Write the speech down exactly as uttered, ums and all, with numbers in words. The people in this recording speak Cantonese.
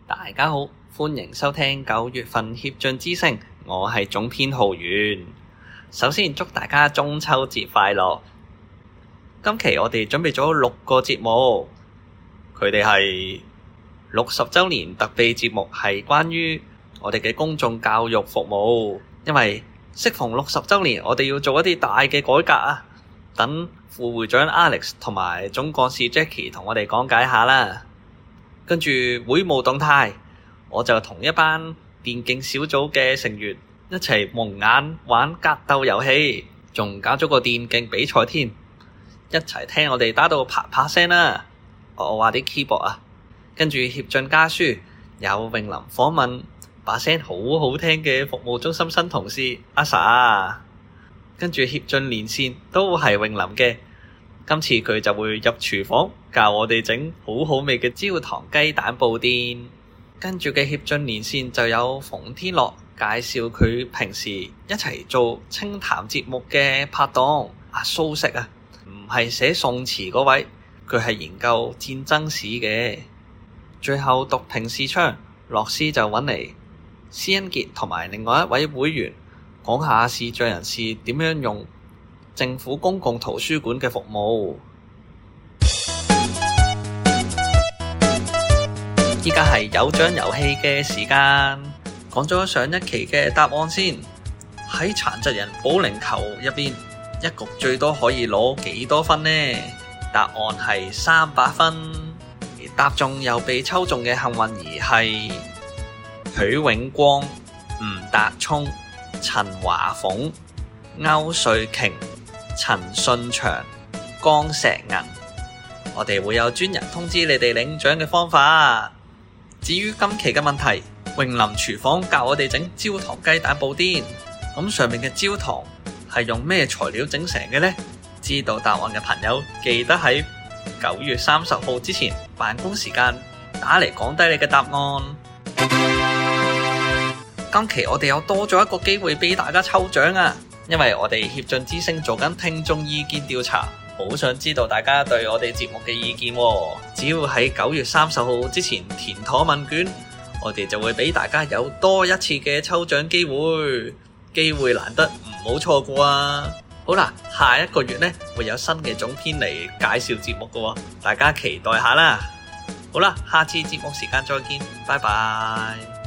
大家好，歡迎收聽九月份協進之聲，我係總編浩源。首先祝大家中秋節快樂。今期我哋準備咗六個節目，佢哋係六十週年特備節目，係關於我哋嘅公眾教育服務。因為適逢六十週年，我哋要做一啲大嘅改革啊！等副會長 Alex 同埋總幹事 Jackie 同我哋講解下啦。跟住會務動態，我就同一班電競小組嘅成員一齊蒙眼玩格鬥遊戲，仲搞咗個電競比賽添，一齊聽我哋打到啪啪聲啦！我話啲 keyboard 啊，跟住協進家書有詠琳訪問把聲好好聽嘅服務中心新同事阿 Sa， 跟住協進連線都係詠琳嘅。今次佢就會入廚房教我哋整好好味嘅焦糖雞蛋布甸。跟住嘅協進連線就有馮天樂介紹佢平時一齊做清談節目嘅拍檔阿蘇軾啊，唔係寫宋詞嗰位，佢係研究戰爭史嘅。最後讀評視窗，樂師就揾嚟施恩傑同埋另外一位會員講下視障人士點樣用政府公共圖書館嘅服務。依家係有獎遊戲嘅時間，講咗上一期嘅答案先。喺殘疾人保齡球入邊，一局最多可以攞幾多分呢？答案係三百分。而答中又被抽中嘅幸運兒係許永光、吳達聰、陳華鳳、歐瑞瓊、陳信祥、江石銀。我哋會有專人通知你哋領獎嘅方法。至於今期嘅問題，詠琳廚房教我哋整焦糖雞蛋布甸，咁上面嘅焦糖係用咩材料整成嘅呢？知道答案嘅朋友記得喺九月三十號之前辦公時間打嚟講低你嘅答案。今期我哋又多咗一個機會俾大家抽獎啊！因為我哋協進之聲做緊聽眾意見調查，好想知道大家對我哋節目嘅意見喎。只要喺九月三十號之前填妥問卷，我哋就會俾大家有多一次嘅抽獎機會，機會難得，唔好錯過啊！好啦，下一個月呢會有新嘅總編嚟介紹節目㗎喎，大家期待下啦。好啦，下次節目時間再見，拜拜。